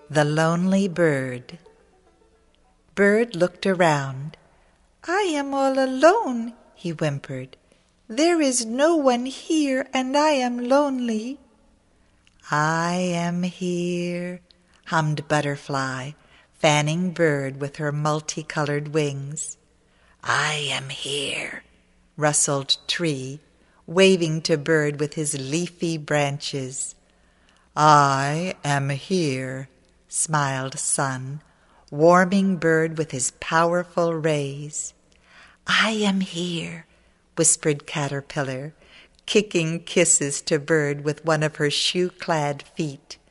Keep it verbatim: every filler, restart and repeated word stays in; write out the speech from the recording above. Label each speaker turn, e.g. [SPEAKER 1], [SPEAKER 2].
[SPEAKER 1] The Lonely Bird. Bird looked around. "I am all alone," he whimpered. "There is no one here, and I am lonely." "I am here," hummed Butterfly, fanning Bird with her multicolored wings. "I am here," rustled Tree, waving to Bird with his leafy branches. "I am here," smiled Sun, warming Bird with his powerful rays. "I am here," whispered Caterpillar, kicking kisses to Bird with one of her shoe-clad feet.